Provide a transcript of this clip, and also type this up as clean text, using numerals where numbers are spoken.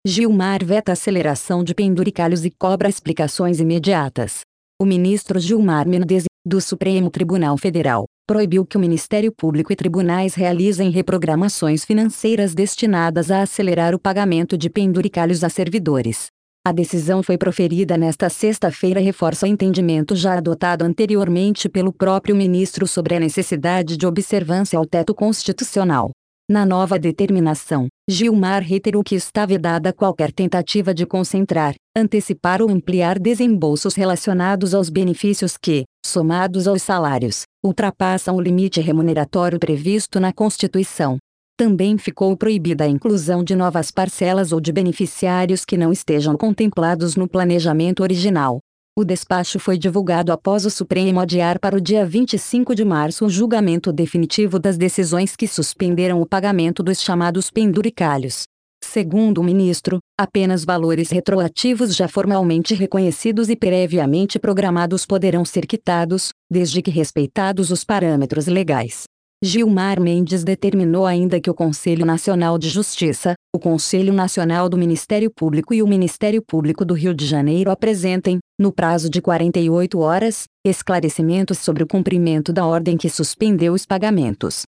Gilmar veta aceleração de penduricalhos e cobra explicações imediatas. O ministro Gilmar Mendes, do Supremo Tribunal Federal, proibiu que o Ministério Público e tribunais realizem reprogramações financeiras destinadas a acelerar o pagamento de penduricalhos a servidores. A decisão foi proferida nesta sexta-feira e reforça o entendimento já adotado anteriormente pelo próprio ministro sobre a necessidade de observância ao teto constitucional. Na nova determinação, Gilmar reiterou que está vedada qualquer tentativa de concentrar, antecipar ou ampliar desembolsos relacionados aos benefícios que, somados aos salários, ultrapassam o limite remuneratório previsto na Constituição. Também ficou proibida a inclusão de novas parcelas ou de beneficiários que não estejam contemplados no planejamento original. O despacho foi divulgado após o Supremo adiar para o dia 25 de março o julgamento definitivo das decisões que suspenderam o pagamento dos chamados penduricalhos. Segundo o ministro, apenas valores retroativos já formalmente reconhecidos e previamente programados poderão ser quitados, desde que respeitados os parâmetros legais. Gilmar Mendes determinou ainda que o Conselho Nacional de Justiça, o Conselho Nacional do Ministério Público e o Ministério Público do Rio de Janeiro apresentem, no prazo de 48 horas, esclarecimentos sobre o cumprimento da ordem que suspendeu os pagamentos.